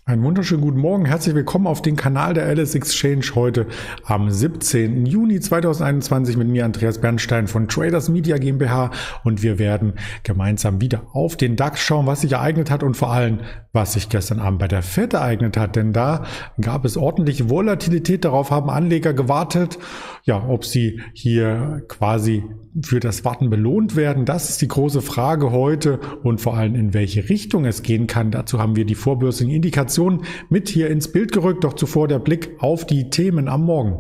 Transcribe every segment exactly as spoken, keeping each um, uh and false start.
Einen wunderschönen guten Morgen, herzlich willkommen auf den Kanal der Alice Exchange heute am siebzehnten Juni zweitausendeinundzwanzig mit mir Andreas Bernstein von Traders Media GmbH und wir werden gemeinsam wieder auf den DAX schauen, was sich ereignet hat und vor allem, was sich gestern Abend bei der Fed ereignet hat, denn da gab es ordentliche Volatilität, darauf haben Anleger gewartet, ja, ob sie hier quasi für das Warten belohnt werden, das ist die große Frage heute und vor allem in welche Richtung es gehen kann. Dazu haben wir die vorbörslichen Indikationen mit hier ins Bild gerückt, doch zuvor der Blick auf die Themen am Morgen.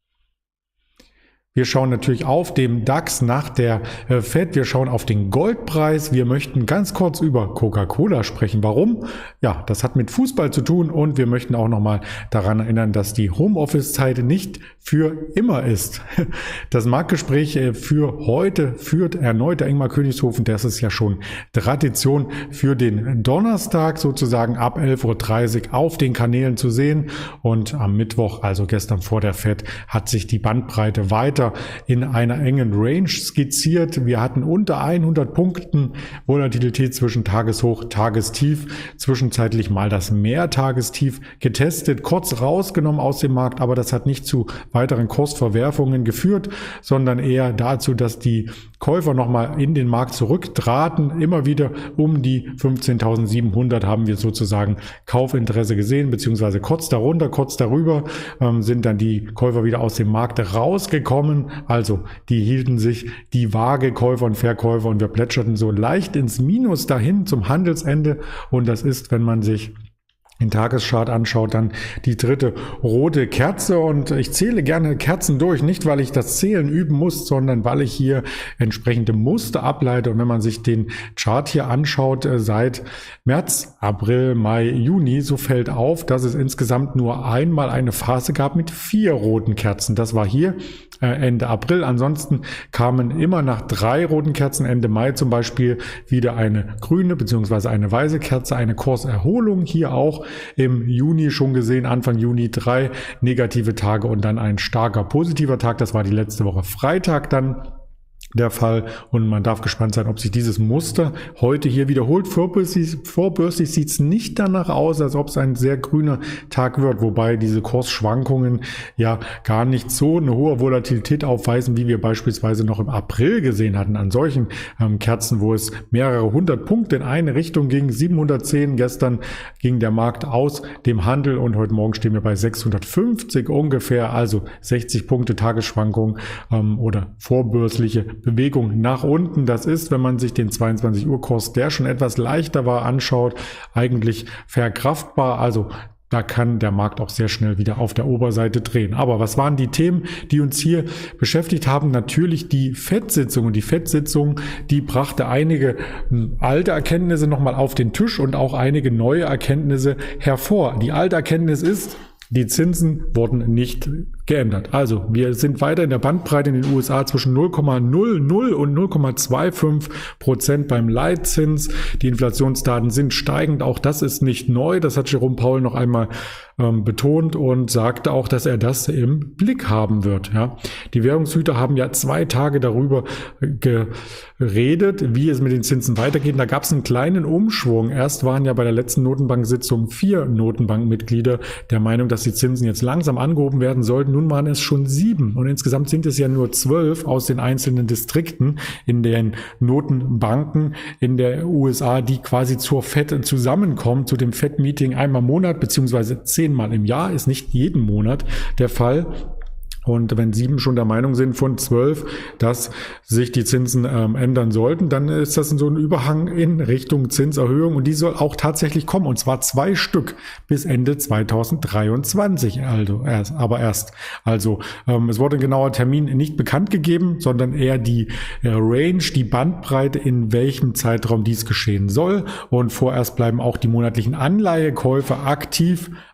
Wir schauen natürlich auf dem DAX nach der Fed, wir schauen auf den Goldpreis, wir möchten ganz kurz über Coca-Cola sprechen. Warum? Ja, das hat mit Fußball zu tun und wir möchten auch nochmal daran erinnern, dass die Homeoffice-Zeit nicht für immer ist. Das Marktgespräch für heute führt erneut der Ingmar Königshofen, das ist ja schon Tradition für den Donnerstag sozusagen ab elf Uhr dreißig auf den Kanälen zu sehen und am Mittwoch, also gestern vor der Fed, hat sich die Bandbreite weiter in einer engen Range skizziert. Wir hatten unter hundert Punkten Volatilität zwischen Tageshoch, Tagestief, zwischenzeitlich mal das Mehrtagestief getestet, kurz rausgenommen aus dem Markt, aber das hat nicht zu weiteren Kursverwerfungen geführt, sondern eher dazu, dass die Käufer nochmal in den Markt zurücktraten. Immer wieder um die fünfzehntausendsiebenhundert haben wir sozusagen Kaufinteresse gesehen, beziehungsweise kurz darunter, kurz darüber ähm, sind dann die Käufer wieder aus dem Markt rausgekommen. Also die hielten sich die Waage, Käufer und Verkäufer, und wir plätscherten so leicht ins Minus dahin zum Handelsende und das ist, wenn man sich den Tageschart anschaut, dann die dritte rote Kerze und ich zähle gerne Kerzen durch, nicht weil ich das Zählen üben muss, sondern weil ich hier entsprechende Muster ableite und wenn man sich den Chart hier anschaut seit März, April, Mai, Juni, so fällt auf, dass es insgesamt nur einmal eine Phase gab mit vier roten Kerzen. Das war hier Ende April. Ansonsten kamen immer nach drei roten Kerzen, Ende Mai zum Beispiel, wieder eine grüne bzw. eine weiße Kerze, eine Kurserholung hier auch im Juni schon gesehen, Anfang Juni drei negative Tage und dann ein starker positiver Tag. Das war die letzte Woche Freitag dann der Fall und man darf gespannt sein, ob sich dieses Muster heute hier wiederholt. Vorbörslich, vorbörslich sieht es nicht danach aus, als ob es ein sehr grüner Tag wird, wobei diese Kursschwankungen ja gar nicht so eine hohe Volatilität aufweisen, wie wir beispielsweise noch im April gesehen hatten an solchen ähm, Kerzen, wo es mehrere hundert Punkte in eine Richtung ging, siebenhundertzehn, gestern ging der Markt aus dem Handel und heute Morgen stehen wir bei sechshundertfünfzig ungefähr, also sechzig Punkte Tagesschwankung ähm, oder vorbörsliche Bewegung nach unten. Das ist, wenn man sich den zweiundzwanzig Uhr Kurs, der schon etwas leichter war, anschaut, eigentlich verkraftbar. Also da kann der Markt auch sehr schnell wieder auf der Oberseite drehen. Aber was waren die Themen, die uns hier beschäftigt haben? Natürlich die Fed-Sitzung. Und die Fed-Sitzung, die brachte einige alte Erkenntnisse nochmal auf den Tisch und auch einige neue Erkenntnisse hervor. Die alte Erkenntnis ist, die Zinsen wurden nicht geändert. Also wir sind weiter in der Bandbreite in den U S A zwischen null Komma null null und null Komma fünfundzwanzig Prozent beim Leitzins. Die Inflationsdaten sind steigend. Auch das ist nicht neu. Das hat Jerome Powell noch einmal ähm, betont und sagte auch, dass er das im Blick haben wird. Ja. Die Währungshüter haben ja zwei Tage darüber geredet, wie es mit den Zinsen weitergeht. Da gab es einen kleinen Umschwung. Erst waren ja bei der letzten Notenbank-Sitzung vier Notenbankmitglieder der Meinung, dass die Zinsen jetzt langsam angehoben werden sollten. Nun waren es schon sieben und insgesamt sind es ja nur zwölf aus den einzelnen Distrikten in den Notenbanken in der U S A, die quasi zur Fed zusammenkommen, zu dem Fed-Meeting einmal im Monat beziehungsweise zehnmal im Jahr, ist nicht jeden Monat der Fall. Und wenn sieben schon der Meinung sind von zwölf, dass sich die Zinsen ähm, ändern sollten, dann ist das so ein Überhang in Richtung Zinserhöhung und die soll auch tatsächlich kommen und zwar zwei Stück bis Ende zweitausenddreiundzwanzig, also erst, aber erst. Also ähm, es wurde ein genauer Termin nicht bekannt gegeben, sondern eher die äh, Range, die Bandbreite, in welchem Zeitraum dies geschehen soll und vorerst bleiben auch die monatlichen Anleihekäufe aktiv.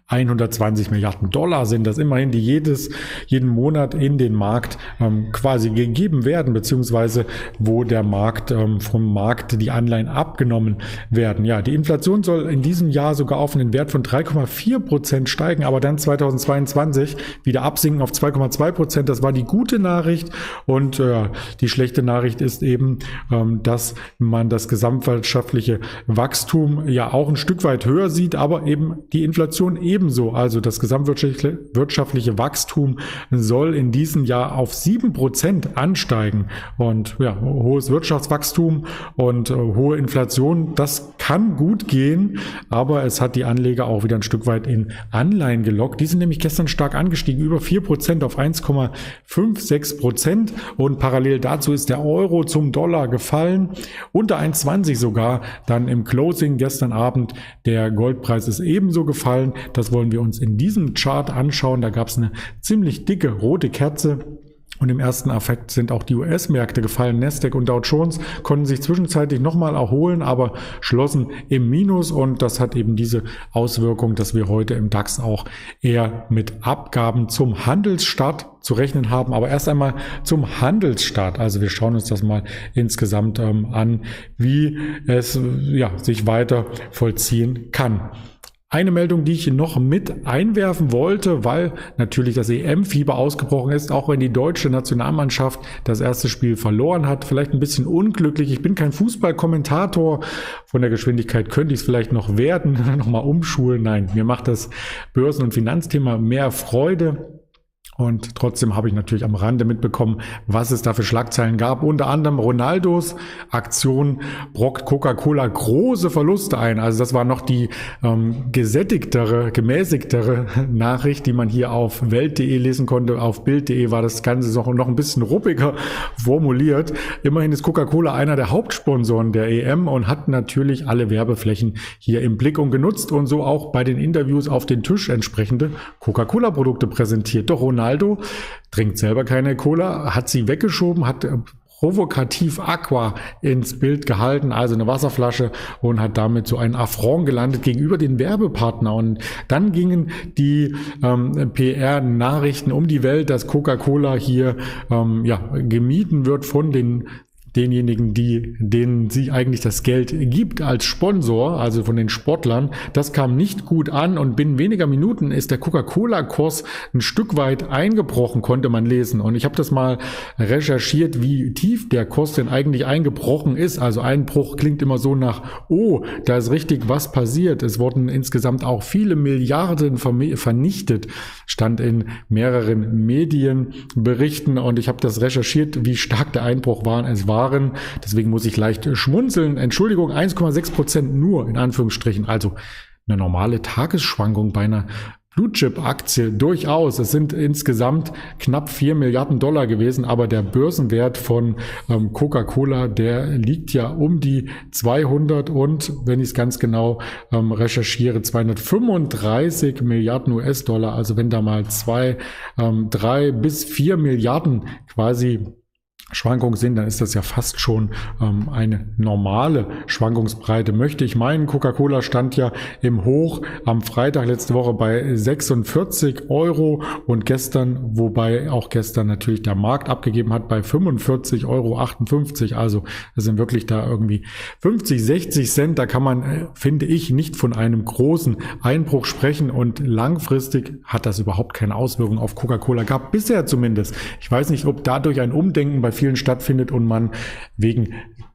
hundertzwanzig Milliarden Dollar sind das immerhin, die jedes, jeden Monat in den Markt ähm, quasi gegeben werden, beziehungsweise wo der Markt ähm, vom Markt die Anleihen abgenommen werden. Ja, die Inflation soll in diesem Jahr sogar auf einen Wert von drei Komma vier Prozent steigen, aber dann zweitausendzweiundzwanzig wieder absinken auf zwei Komma zwei Prozent. Das war die gute Nachricht, und äh, die schlechte Nachricht ist eben, ähm, dass man das gesamtwirtschaftliche Wachstum ja auch ein Stück weit höher sieht, aber eben die Inflation ebenso. Also das gesamtwirtschaftliche Wachstum soll in diesem Jahr auf sieben Prozent ansteigen, und ja, hohes Wirtschaftswachstum und äh, hohe Inflation, das kann gut gehen, aber es hat die Anleger auch wieder ein Stück weit in Anleihen gelockt. Die sind nämlich gestern stark angestiegen, über vier Prozent auf eins Komma sechsundfünfzig Prozent, und parallel dazu ist der Euro zum Dollar gefallen, unter eins Komma zwanzig sogar, dann im Closing gestern Abend. Der Goldpreis ist ebenso gefallen. Das wollen wir uns in diesem Chart anschauen. Da gab es eine ziemlich dicke rote Kerze. Und im ersten Affekt sind auch die U S-Märkte gefallen. Nasdaq und Dow Jones konnten sich zwischenzeitlich nochmal erholen, aber schlossen im Minus. Und das hat eben diese Auswirkung, dass wir heute im DAX auch eher mit Abgaben zum Handelsstart zu rechnen haben. Aber erst einmal zum Handelsstart. Also wir schauen uns das mal insgesamt ähm, an, wie es ja, sich weiter vollziehen kann. Eine Meldung, die ich noch mit einwerfen wollte, weil natürlich das E M-Fieber ausgebrochen ist, auch wenn die deutsche Nationalmannschaft das erste Spiel verloren hat. Vielleicht ein bisschen unglücklich. Ich bin kein Fußballkommentator. Von der Geschwindigkeit könnte ich es vielleicht noch werden, nochmal umschulen. Nein, mir macht das Börsen- und Finanzthema mehr Freude. Und trotzdem habe ich natürlich am Rande mitbekommen, was es da für Schlagzeilen gab. Unter anderem Ronaldos Aktion brockt Coca-Cola große Verluste ein. Also das war noch die ähm, gesättigtere, gemäßigtere Nachricht, die man hier auf Welt punkt de lesen konnte. Auf Bild punkt de war das Ganze noch, noch ein bisschen ruppiger formuliert. Immerhin ist Coca-Cola einer der Hauptsponsoren der E M und hat natürlich alle Werbeflächen hier im Blick und genutzt und so auch bei den Interviews auf den Tisch entsprechende Coca-Cola-Produkte präsentiert. Doch Ronaldo Ronaldo trinkt selber keine Cola, hat sie weggeschoben, hat provokativ Aqua ins Bild gehalten, also eine Wasserflasche, und hat damit so einen Affront gelandet gegenüber den Werbepartner. Und dann gingen die ähm, P R-Nachrichten um die Welt, dass Coca-Cola hier ähm, ja, gemieden wird von den denjenigen, die, denen sie eigentlich das Geld gibt als Sponsor, also von den Sportlern. Das kam nicht gut an, und binnen weniger Minuten ist der Coca-Cola-Kurs ein Stück weit eingebrochen, konnte man lesen. Und ich habe das mal recherchiert, wie tief der Kurs denn eigentlich eingebrochen ist. Also Einbruch klingt immer so nach, oh, da ist richtig was passiert. Es wurden insgesamt auch viele Milliarden vernichtet, stand in mehreren Medienberichten, und ich habe das recherchiert, wie stark der Einbruch war. Es war Deswegen muss ich leicht schmunzeln. Entschuldigung, eins Komma sechs Prozent nur, in Anführungsstrichen. Also eine normale Tagesschwankung bei einer Blue-Chip-Aktie durchaus. Es sind insgesamt knapp vier Milliarden Dollar gewesen, aber der Börsenwert von ähm, Coca-Cola, der liegt ja um die zweihundert und, wenn ich es ganz genau ähm, recherchiere, zweihundertfünfunddreißig Milliarden U S-Dollar. Also wenn da mal zwei, ähm, drei bis vier Milliarden quasi Schwankungen sind, dann ist das ja fast schon ähm, eine normale Schwankungsbreite, möchte ich meinen. Coca-Cola stand ja im Hoch am Freitag letzte Woche bei sechsundvierzig Euro und gestern, wobei auch gestern natürlich der Markt abgegeben hat, bei fünfundvierzig Euro achtundfünfzig. Also das sind wirklich da irgendwie fünfzig, sechzig Cent. Da kann man, äh, finde ich, nicht von einem großen Einbruch sprechen, und langfristig hat das überhaupt keine Auswirkung auf Coca-Cola gehabt, bisher zumindest. Ich weiß nicht, ob dadurch ein Umdenken bei vielen stattfindet und man wegen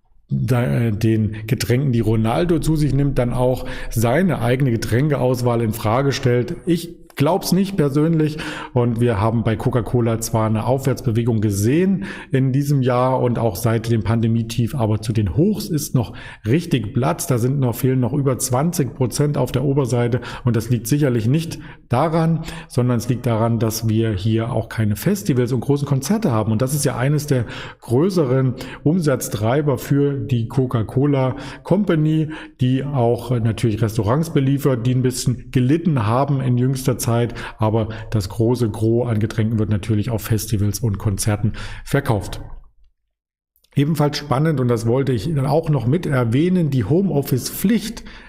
den Getränken, die Ronaldo zu sich nimmt, dann auch seine eigene Getränkeauswahl in Frage stellt. Ich glaub's nicht persönlich, und wir haben bei Coca-Cola zwar eine Aufwärtsbewegung gesehen in diesem Jahr und auch seit dem Pandemietief, aber zu den Hochs ist noch richtig Platz. Da sind noch, fehlen noch über zwanzig Prozent auf der Oberseite, und das liegt sicherlich nicht daran, sondern es liegt daran, dass wir hier auch keine Festivals und große Konzerte haben, und das ist ja eines der größeren Umsatztreiber für die Coca-Cola Company, die auch natürlich Restaurants beliefert, die ein bisschen gelitten haben in jüngster Zeit, aber das große Gros an Getränken wird natürlich auf Festivals und Konzerten verkauft. Ebenfalls spannend, und das wollte ich dann auch noch mit erwähnen, die Homeoffice-Pflicht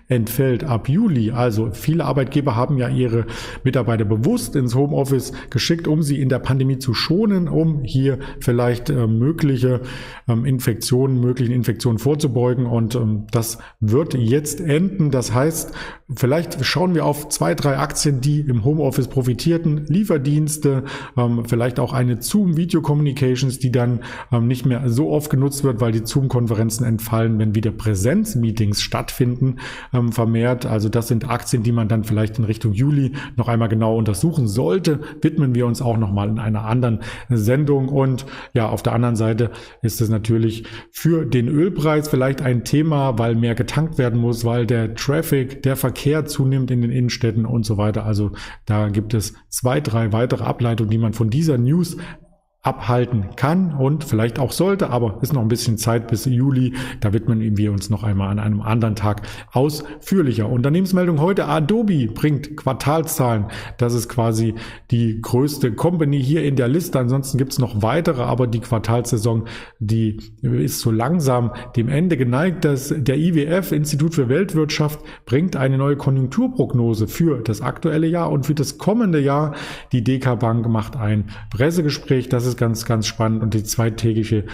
entfällt ab Juli. Also viele Arbeitgeber haben ja ihre Mitarbeiter bewusst ins Homeoffice geschickt, um sie in der Pandemie zu schonen, um hier vielleicht äh, mögliche ähm, Infektionen, möglichen Infektionen vorzubeugen. Und ähm, das wird jetzt enden. Das heißt, vielleicht schauen wir auf zwei, drei Aktien, die im Homeoffice profitierten, Lieferdienste, ähm, vielleicht auch eine Zoom Video Communications, die dann ähm, nicht mehr so oft genutzt wird, weil die Zoom-Konferenzen entfallen, wenn wieder Präsenzmeetings stattfinden, ähm, vermehrt. Also das sind Aktien, die man dann vielleicht in Richtung Juli noch einmal genau untersuchen sollte. Widmen wir uns auch nochmal in einer anderen Sendung. Und ja, auf der anderen Seite ist es natürlich für den Ölpreis vielleicht ein Thema, weil mehr getankt werden muss, weil der Traffic, der Verkehr zunimmt in den Innenstädten und so weiter. Also da gibt es zwei, drei weitere Ableitungen, die man von dieser News abhalten kann und vielleicht auch sollte, aber ist noch ein bisschen Zeit bis Juli. Da widmen wir uns noch einmal an einem anderen Tag ausführlicher. Unternehmensmeldung heute: Adobe bringt Quartalszahlen. Das ist quasi die größte Company hier in der Liste. Ansonsten gibt es noch weitere, aber die Quartalssaison, die ist so langsam dem Ende geneigt. Das, der I W F, Institut für Weltwirtschaft, bringt eine neue Konjunkturprognose für das aktuelle Jahr und für das kommende Jahr. Die D K Bank macht ein Pressegespräch. Das ist ganz, ganz spannend. Und die zweitägige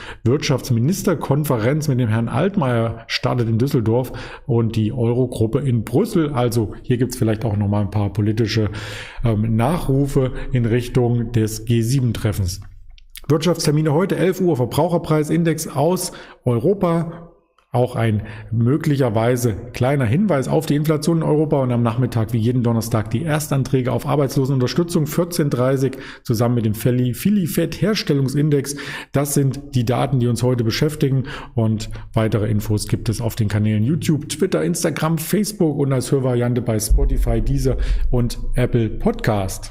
Wirtschaftsministerkonferenz mit dem Herrn Altmaier startet in Düsseldorf und die Eurogruppe in Brüssel. Also hier gibt es vielleicht auch noch mal ein paar politische ähm, Nachrufe in Richtung des G sieben Treffens. Wirtschaftstermine heute: elf Uhr, Verbraucherpreisindex aus Europa. Auch ein möglicherweise kleiner Hinweis auf die Inflation in Europa, und am Nachmittag wie jeden Donnerstag die Erstanträge auf Arbeitslosenunterstützung vierzehn Uhr dreißig zusammen mit dem Filifed-Herstellungsindex. Das sind die Daten, die uns heute beschäftigen, und weitere Infos gibt es auf den Kanälen YouTube, Twitter, Instagram, Facebook und als Hörvariante bei Spotify, Deezer und Apple Podcast.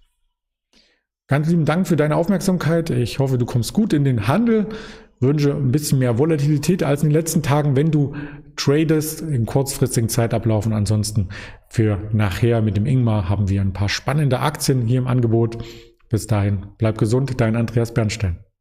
Ganz lieben Dank für deine Aufmerksamkeit. Ich hoffe, du kommst gut in den Handel. Wünsche ein bisschen mehr Volatilität als in den letzten Tagen, wenn du tradest in kurzfristigen Zeitablauf. Ansonsten für nachher mit dem Ingmar haben wir ein paar spannende Aktien hier im Angebot. Bis dahin, bleib gesund, dein Andreas Bernstein.